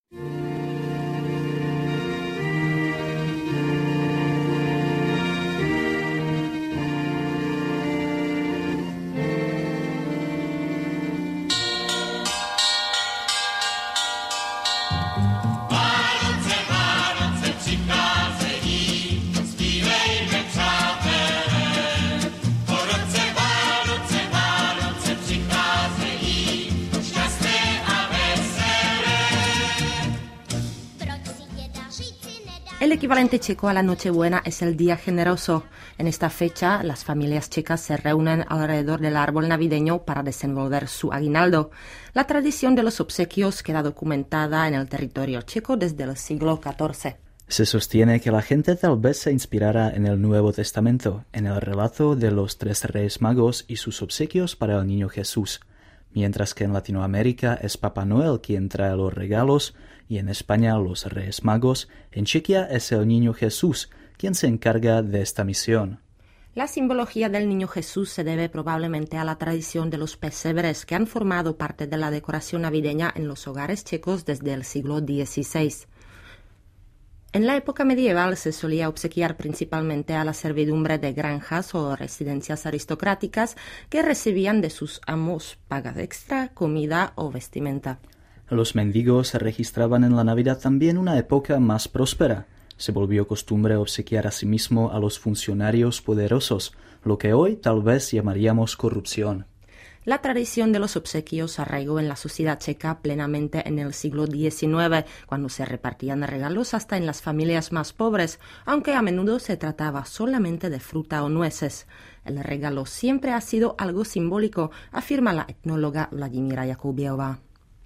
El equivalente checo a la Nochebuena es el Día Generoso. En esta fecha, las familias checas se reúnen alrededor del árbol navideño para desenvolver su aguinaldo. La tradición de los obsequios queda documentada en el territorio checo desde el siglo XIV. Se sostiene que la gente tal vez se inspirara en el Nuevo Testamento, en el relato de los 3 Reyes Magos y sus obsequios para el Niño Jesús. Mientras que en Latinoamérica es Papá Noel quien trae los regalos y en España los Reyes Magos, en Chequia es el Niño Jesús quien se encarga de esta misión. La simbología del Niño Jesús se debe probablemente a la tradición de los pesebres que han formado parte de la decoración navideña en los hogares checos desde el siglo XVI. En la época medieval se solía obsequiar principalmente a la servidumbre de granjas o residencias aristocráticas que recibían de sus amos paga extra, comida o vestimenta. Los mendigos registraban en la Navidad también una época más próspera. Se volvió costumbre obsequiar asimismo a los funcionarios poderosos, lo que hoy tal vez llamaríamos corrupción. La tradición de los obsequios arraigó en la sociedad checa plenamente en el siglo XIX, cuando se repartían regalos hasta en las familias más pobres, aunque a menudo se trataba solamente de fruta o nueces. El regalo siempre ha sido algo simbólico, afirma la etnóloga Vladimíra Jakubiová.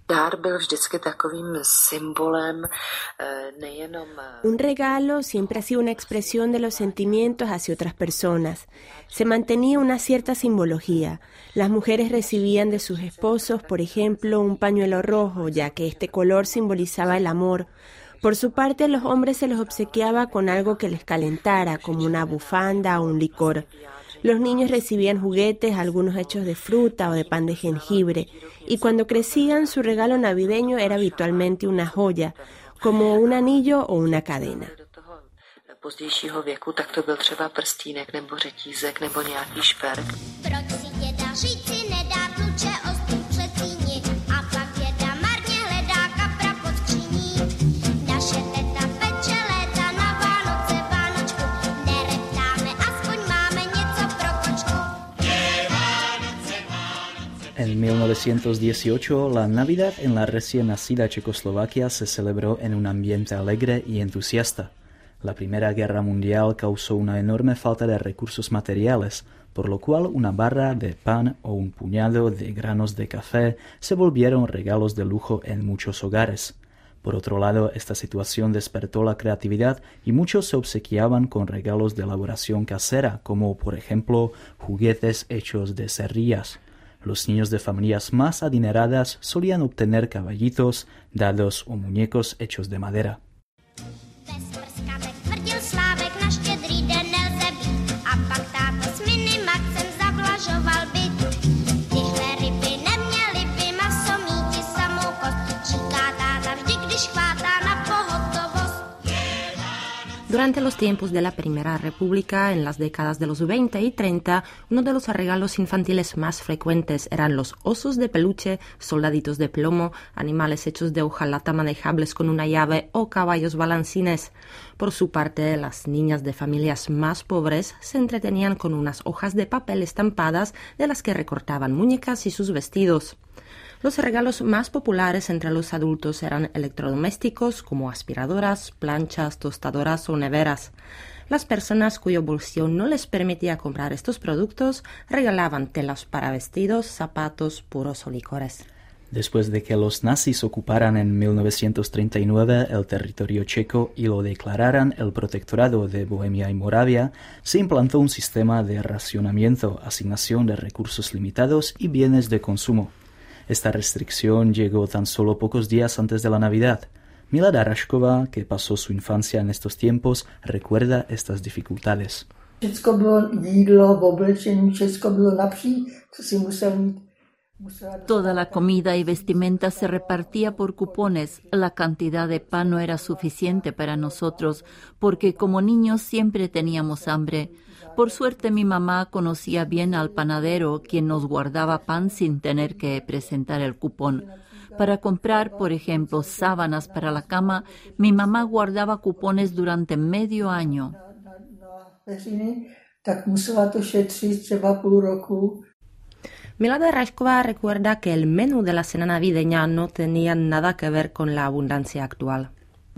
Un regalo siempre ha sido una expresión de los sentimientos hacia otras personas. Se mantenía una cierta simbología. Las mujeres recibían de sus esposos, por ejemplo, un pañuelo rojo, ya que este color simbolizaba el amor. Por su parte, a los hombres se los obsequiaba con algo que les calentara, como una bufanda o un licor. Los niños recibían juguetes, algunos hechos de fruta o de pan de jengibre, y cuando crecían su regalo navideño era habitualmente una joya, como un anillo o una cadena. En 1918, la Navidad en la recién nacida Checoslovaquia se celebró en un ambiente alegre y entusiasta. La Primera Guerra Mundial causó una enorme falta de recursos materiales, por lo cual una barra de pan o un puñado de granos de café se volvieron regalos de lujo en muchos hogares. Por otro lado, esta situación despertó la creatividad y muchos se obsequiaban con regalos de elaboración casera, como por ejemplo juguetes hechos de cerrillas. Los niños de familias más adineradas solían obtener caballitos, dados o muñecos hechos de madera. Durante los tiempos de la Primera República, en las décadas de los 20 y 30, uno de los regalos infantiles más frecuentes eran los osos de peluche, soldaditos de plomo, animales hechos de hojalata manejables con una llave o caballos balancines. Por su parte, las niñas de familias más pobres se entretenían con unas hojas de papel estampadas de las que recortaban muñecas y sus vestidos. Los regalos más populares entre los adultos eran electrodomésticos como aspiradoras, planchas, tostadoras o neveras. Las personas cuyo bolsillo no les permitía comprar estos productos regalaban telas para vestidos, zapatos, puros o licores. Después de que los nazis ocuparan en 1939 el territorio checo y lo declararan el protectorado de Bohemia y Moravia, se implantó un sistema de racionamiento, asignación de recursos limitados y bienes de consumo. Esta restricción llegó tan solo pocos días antes de la Navidad. Milada Rašková, que pasó su infancia en estos tiempos, recuerda estas dificultades. Všechno bylo jídlo, oblečení, všechno bylo lepší, co si musel mít Toda la comida y vestimenta se repartía por cupones. La cantidad de pan no era suficiente para nosotros, porque como niños siempre teníamos hambre. Por suerte mi mamá conocía bien al panadero, quien nos guardaba pan sin tener que presentar el cupón. Para comprar, por ejemplo, sábanas para la cama, mi mamá guardaba cupones durante medio año. Milada Rašková recuerda que el menú de la cena navideña no tenía nada que ver con la abundancia actual.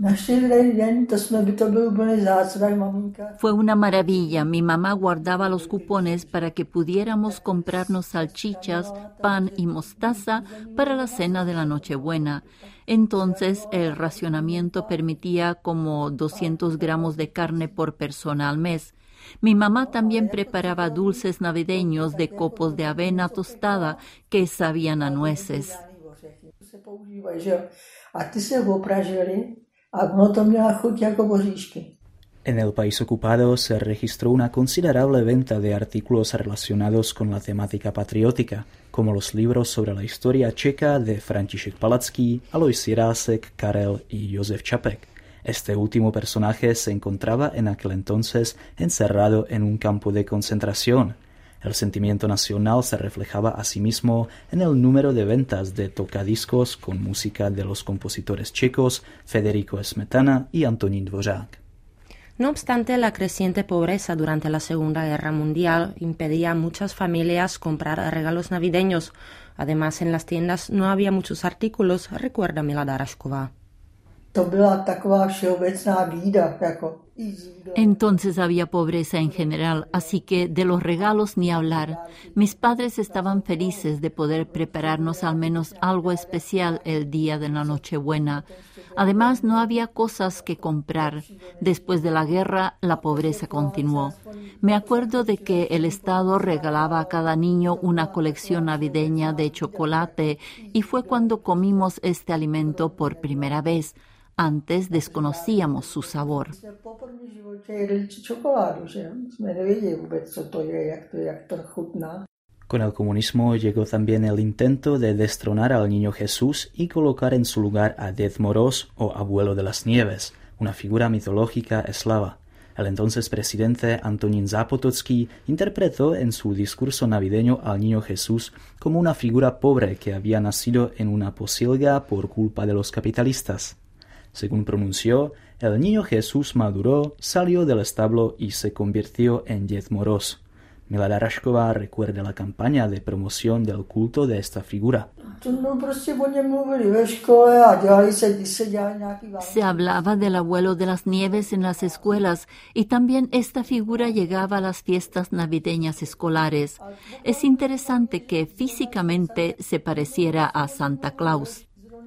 Fue una maravilla. Mi mamá guardaba los cupones para que pudiéramos comprarnos salchichas, pan y mostaza para la cena de la Nochebuena. Entonces el racionamiento permitía como 200 gramos de carne por persona al mes. Mi mamá también preparaba dulces navideños de copos de avena tostada que sabían a nueces. En el país ocupado se registró una considerable venta de artículos relacionados con la temática patriótica, como los libros sobre la historia checa de František Palacký, Alois Jirásek, Karel y Josef Čapek. Este último personaje se encontraba en aquel entonces encerrado en un campo de concentración. El sentimiento nacional se reflejaba asimismo en el número de ventas de tocadiscos con música de los compositores checos Federico Smetana y Antonín Dvořák. No obstante, la creciente pobreza durante la Segunda Guerra Mundial impedía a muchas familias comprar regalos navideños. Además, en las tiendas no había muchos artículos, recuerda Milada Rašková. Entonces había pobreza en general, así que de los regalos ni hablar. Mis padres estaban felices de poder prepararnos al menos algo especial el día de la Nochebuena. Además, no había cosas que comprar. Después de la guerra, la pobreza continuó. Me acuerdo de que el Estado regalaba a cada niño una colección navideña de chocolate y fue cuando comimos este alimento por primera vez. Antes desconocíamos su sabor. Con el comunismo llegó también el intento de destronar al niño Jesús y colocar en su lugar a Ded Moroz o abuelo de las nieves, una figura mitológica eslava. El entonces presidente Antonín Zápotocký interpretó en su discurso navideño al niño Jesús como una figura pobre que había nacido en una pocilga por culpa de los capitalistas. Según pronunció, el niño Jesús maduró, salió del establo y se convirtió en Ded Moroz. Milada Rašková recuerda la campaña de promoción del culto de esta figura. Se hablaba del abuelo de las nieves en las escuelas y también esta figura llegaba a las fiestas navideñas escolares. Es interesante que físicamente se pareciera a Santa Claus.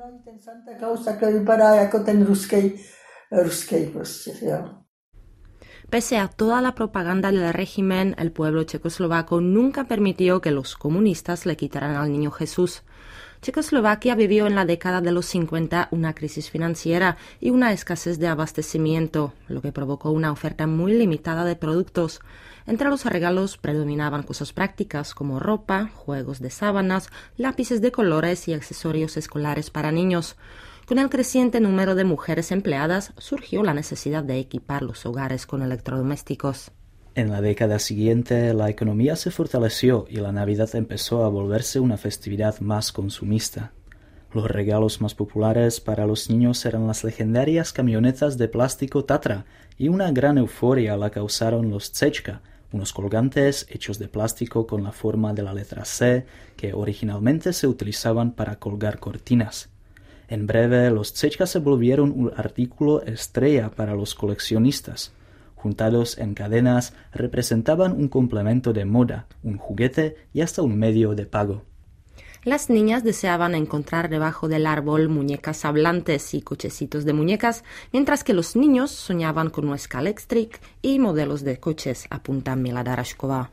Pese a toda la propaganda del régimen, el pueblo checoslovaco nunca permitió que los comunistas le quitaran al niño Jesús. Checoslovaquia vivió en la década de los 50 una crisis financiera y una escasez de abastecimiento, lo que provocó una oferta muy limitada de productos. Entre los regalos predominaban cosas prácticas como ropa, juegos de sábanas, lápices de colores y accesorios escolares para niños. Con el creciente número de mujeres empleadas, surgió la necesidad de equipar los hogares con electrodomésticos. En la década siguiente, la economía se fortaleció y la Navidad empezó a volverse una festividad más consumista. Los regalos más populares para los niños eran las legendarias camionetas de plástico Tatra y una gran euforia la causaron los Cečka, unos colgantes hechos de plástico con la forma de la letra C que originalmente se utilizaban para colgar cortinas. En breve, los Cečka se volvieron un artículo estrella para los coleccionistas. Juntados en cadenas, representaban un complemento de moda, un juguete y hasta un medio de pago. Las niñas deseaban encontrar debajo del árbol muñecas hablantes y cochecitos de muñecas, mientras que los niños soñaban con Nuestra Electric y modelos de coches, apunta Milada Rašková.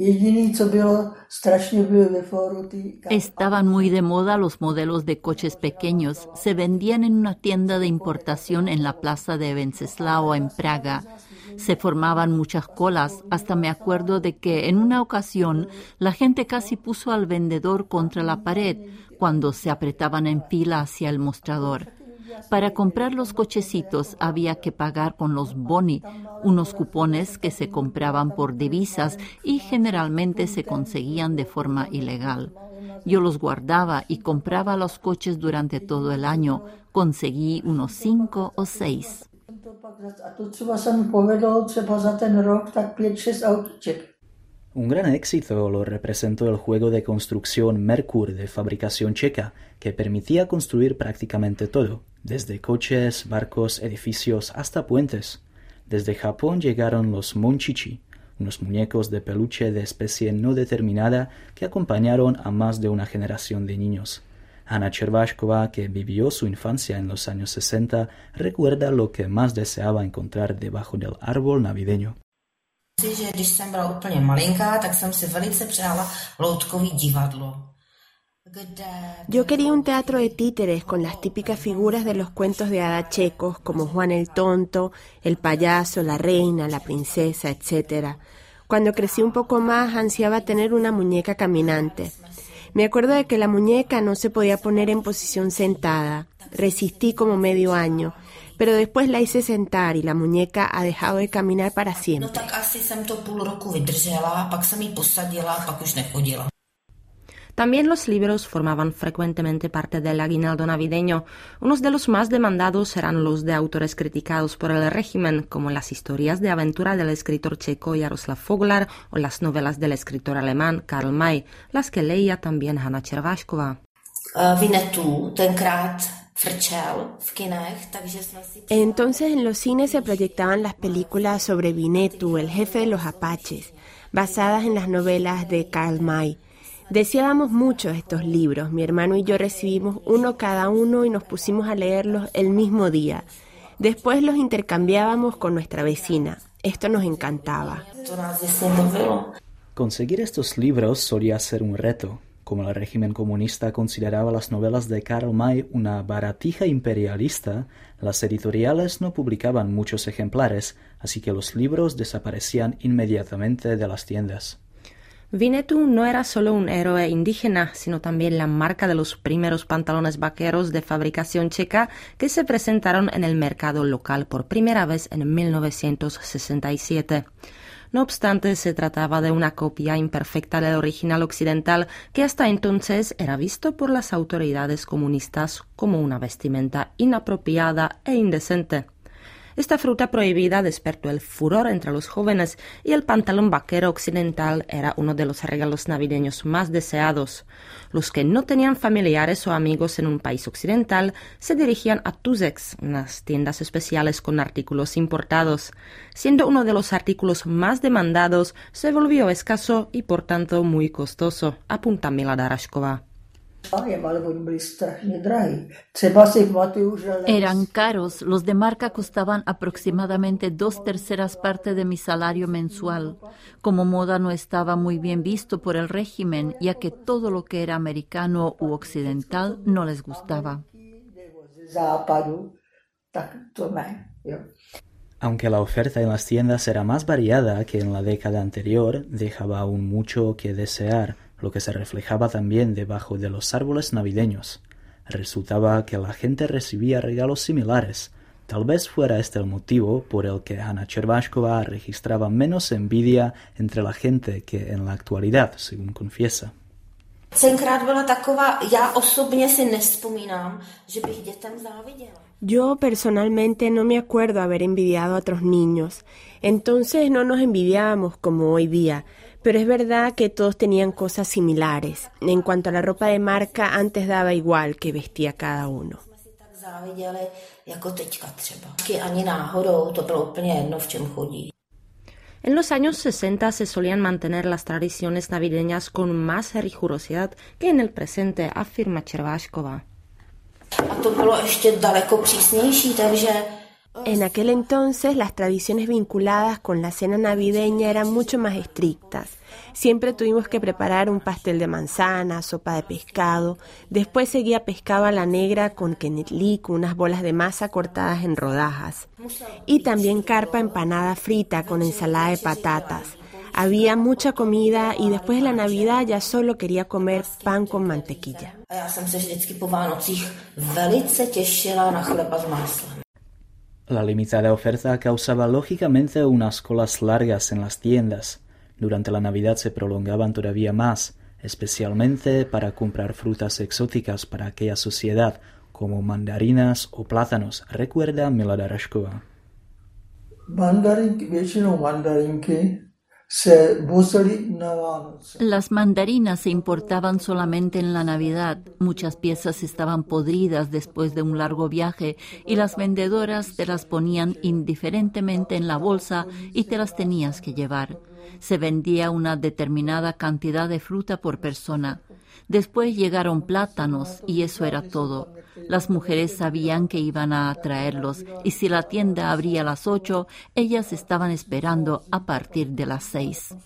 Estaban muy de moda los modelos de coches pequeños. Se vendían en una tienda de importación en la plaza de Wenceslao en Praga. Se formaban muchas colas, hasta me acuerdo de que en una ocasión la gente casi puso al vendedor contra la pared cuando se apretaban en fila hacia el mostrador. Para comprar los cochecitos había que pagar con los boni, unos cupones que se compraban por divisas y generalmente se conseguían de forma ilegal. Yo los guardaba y compraba los coches durante todo el año. Conseguí unos 5 o 6. Un gran éxito lo representó el juego de construcción Merkur de fabricación checa, que permitía construir prácticamente todo, desde coches, barcos, edificios hasta puentes. Desde Japón llegaron los monchichi, unos muñecos de peluche de especie no determinada que acompañaron a más de una generación de niños. Anna Chervashkova, que vivió su infancia en los años 60, recuerda lo que más deseaba encontrar debajo del árbol navideño. Když jsem byla úplně malinká, tak jsem si velice přála loutkový divadlo. Yo quería un teatro de títeres con las típicas figuras de los cuentos de hada checos, como Juan el Tonto, el payaso, la reina, la princesa, etc. Cuando crecí un poco más, ansiaba tener una muñeca caminante. Me acuerdo de que la muñeca no se podía poner en posición sentada. Resistí como medio año, pero después la hice sentar y la muñeca ha dejado de caminar para siempre. No tak asi jsem to půl roku vydržela, pak jsem ji posadila, pak už nechodila. También los libros formaban frecuentemente parte del aguinaldo navideño. Unos de los más demandados eran los de autores criticados por el régimen, como las historias de aventura del escritor checo Jaroslav Foglar o las novelas del escritor alemán Karl May, las que leía también Anna Chervashkova. Vinnetu tenkrát frčel v kinech, takže jsme si... Entonces en los cines se proyectaban las películas sobre Vinnetu, el jefe de los apaches, basadas en las novelas de Karl May. Deseábamos mucho estos libros. Mi hermano y yo recibimos uno cada uno y nos pusimos a leerlos el mismo día. Después los intercambiábamos con nuestra vecina. Esto nos encantaba. Conseguir estos libros solía ser un reto. Como el régimen comunista consideraba las novelas de Karl May una baratija imperialista, las editoriales no publicaban muchos ejemplares, así que los libros desaparecían inmediatamente de las tiendas. Vinnetu no era solo un héroe indígena, sino también la marca de los primeros pantalones vaqueros de fabricación checa que se presentaron en el mercado local por primera vez en 1967. No obstante, se trataba de una copia imperfecta del original occidental que hasta entonces era visto por las autoridades comunistas como una vestimenta inapropiada e indecente. Esta fruta prohibida despertó el furor entre los jóvenes y el pantalón vaquero occidental era uno de los regalos navideños más deseados. Los que no tenían familiares o amigos en un país occidental se dirigían a Tuzex, unas tiendas especiales con artículos importados. Siendo uno de los artículos más demandados, se volvió escaso y por tanto muy costoso, apunta Mila Darashkova. Eran caros, los de marca costaban aproximadamente 2/3 partes de mi salario mensual. Como moda no estaba muy bien visto por el régimen, ya que todo lo que era americano u occidental no les gustaba. Aunque la oferta en las tiendas era más variada que en la década anterior, dejaba aún mucho que desear, lo que se reflejaba también debajo de los árboles navideños. Resultaba que la gente recibía regalos similares. Tal vez fuera este el motivo por el que Anna Chervashkova registraba menos envidia entre la gente que en la actualidad, según confiesa. Yo personalmente no me acuerdo haber envidiado a otros niños. Entonces no nos envidiábamos como hoy día. Pero es verdad que todos tenían cosas similares. En cuanto a la ropa de marca, antes daba igual que vestía cada uno. En los años 60 se solían mantener las tradiciones navideñas con más rigurosidad que en el presente, afirma Chervashkova. En aquel entonces las tradiciones vinculadas con la cena navideña eran mucho más estrictas. Siempre tuvimos que preparar un pastel de manzana, sopa de pescado. Después seguía pescado a la negra con kenetlik, unas bolas de masa cortadas en rodajas. Y también carpa empanada frita con ensalada de patatas. Había mucha comida y después de la Navidad ya solo quería comer pan con mantequilla. La limitada oferta causaba lógicamente unas colas largas en las tiendas. Durante la Navidad se prolongaban todavía más, especialmente para comprar frutas exóticas para aquella sociedad, como mandarinas o plátanos, recuerda Milada Rashkova. Las mandarinas se importaban solamente en la Navidad. Muchas piezas estaban podridas después de un largo viaje y las vendedoras te las ponían indiferentemente en la bolsa y te las tenías que llevar. Se vendía una determinada cantidad de fruta por persona. Después llegaron plátanos y eso era todo. Las mujeres sabían que iban a traerlos y si la tienda abría a las 8, ellas estaban esperando a partir de las 6.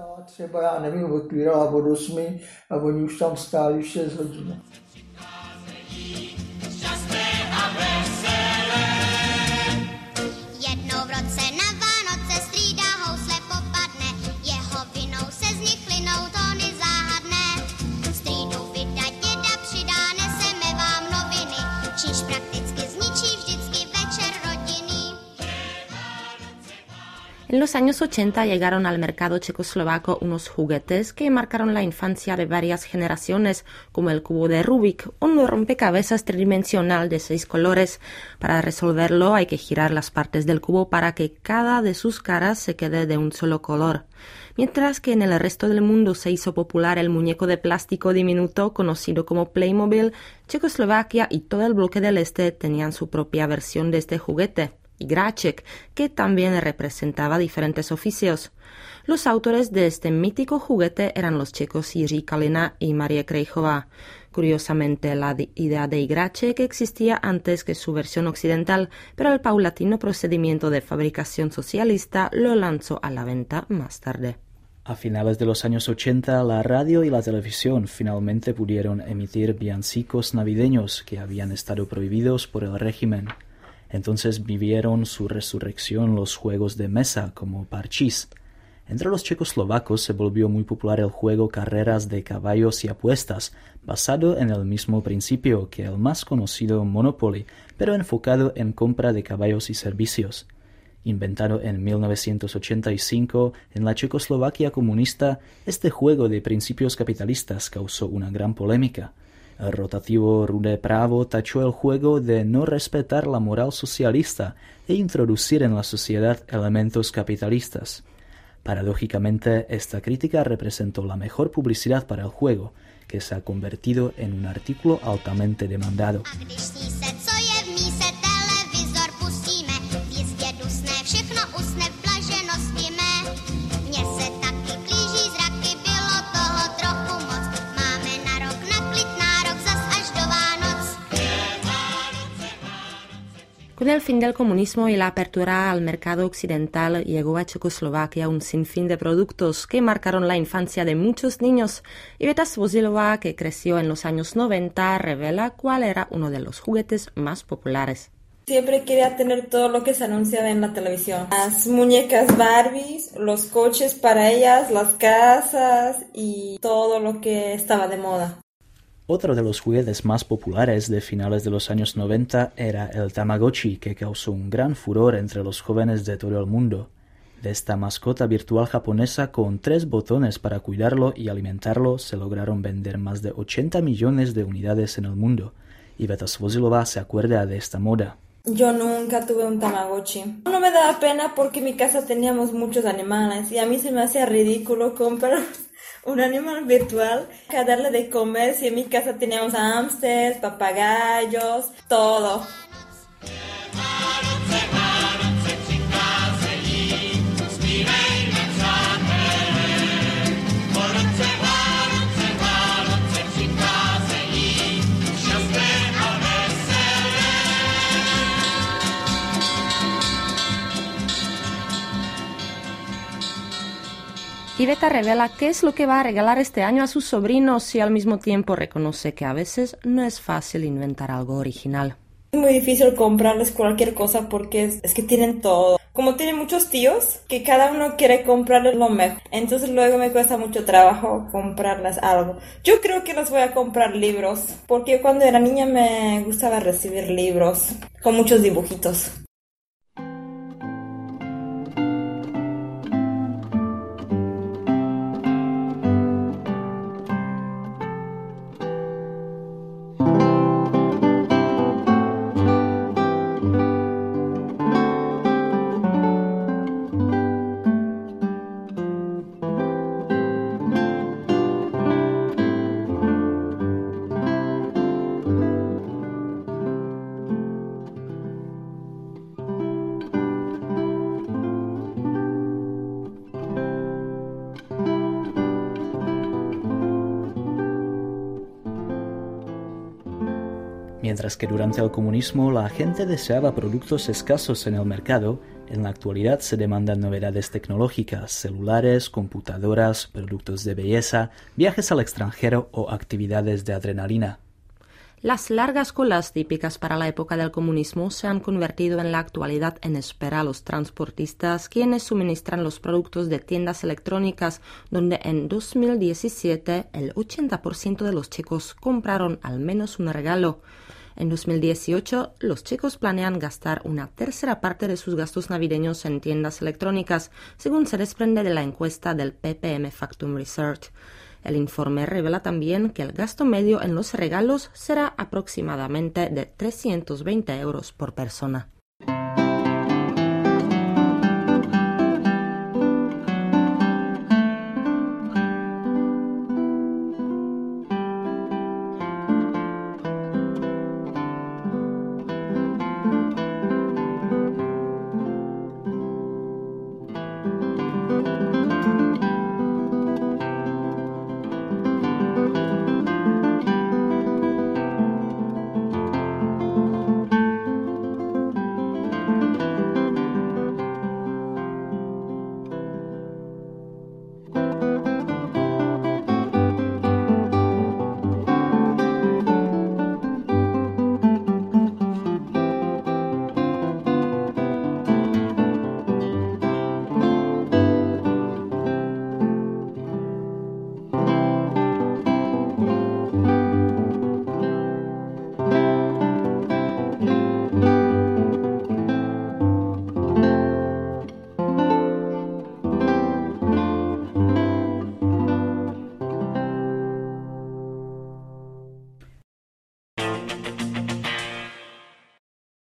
En los años 80 llegaron al mercado checoslovaco unos juguetes que marcaron la infancia de varias generaciones, como el cubo de Rubik, un rompecabezas tridimensional de 6 colores. Para resolverlo hay que girar las partes del cubo para que cada de sus caras se quede de un solo color. Mientras que en el resto del mundo se hizo popular el muñeco de plástico diminuto conocido como Playmobil, Checoslovaquia y todo el bloque del este tenían su propia versión de este juguete, Igraček, que también representaba diferentes oficios. Los autores de este mítico juguete eran los checos Jiří Kalina y Marie Krejchová. Curiosamente, la idea de Igraček existía antes que su versión occidental, pero el paulatino procedimiento de fabricación socialista lo lanzó a la venta más tarde. A finales de los años 80, la radio y la televisión finalmente pudieron emitir villancicos navideños que habían estado prohibidos por el régimen. Entonces vivieron su resurrección los juegos de mesa como parchís. Entre los checoslovacos se volvió muy popular el juego carreras de caballos y apuestas, basado en el mismo principio que el más conocido Monopoly, pero enfocado en compra de caballos y servicios. Inventado en 1985 en la Checoslovaquia comunista, este juego de principios capitalistas causó una gran polémica. El rotativo Rude Pravo tachó el juego de no respetar la moral socialista e introducir en la sociedad elementos capitalistas. Paradójicamente, esta crítica representó la mejor publicidad para el juego, que se ha convertido en un artículo altamente demandado. Con el fin del comunismo y la apertura al mercado occidental, llegó a Checoslovaquia un sinfín de productos que marcaron la infancia de muchos niños. Iveta Svozilová, que creció en los años 90, revela cuál era uno de los juguetes más populares. Siempre quería tener todo lo que se anunciaba en la televisión. Las muñecas Barbies, los coches para ellas, las casas y todo lo que estaba de moda. Otro de los juguetes más populares de finales de los años 90 era el Tamagotchi, que causó un gran furor entre los jóvenes de todo el mundo. De esta mascota virtual japonesa con 3 botones para cuidarlo y alimentarlo se lograron vender más de 80 millones de unidades en el mundo. Iveta Svozilová se acuerda de esta moda. Yo nunca tuve un Tamagotchi. No me daba pena porque en mi casa teníamos muchos animales y a mí se me hacía ridículo comprar un animal virtual a darle de comer si en mi casa teníamos hámsters, papagayos, todo. Iveta revela qué es lo que va a regalar este año a sus sobrinos y al mismo tiempo reconoce que a veces no es fácil inventar algo original. Es muy difícil comprarles cualquier cosa porque es que tienen todo. Como tienen muchos tíos, que cada uno quiere comprarles lo mejor. Entonces luego me cuesta mucho trabajo comprarles algo. Yo creo que les voy a comprar libros, porque cuando era niña me gustaba recibir libros con muchos dibujitos. Mientras que durante el comunismo la gente deseaba productos escasos en el mercado, en la actualidad se demandan novedades tecnológicas, celulares, computadoras, productos de belleza, viajes al extranjero o actividades de adrenalina. Las largas colas típicas para la época del comunismo se han convertido en la actualidad en espera a los transportistas, quienes suministran los productos de tiendas electrónicas, donde en 2017 el 80% de los checos compraron al menos un regalo. En 2018, los checos planean gastar una tercera parte de sus gastos navideños en tiendas electrónicas, según se desprende de la encuesta del PPM Factum Research. El informe revela también que el gasto medio en los regalos será aproximadamente de 320 € por persona.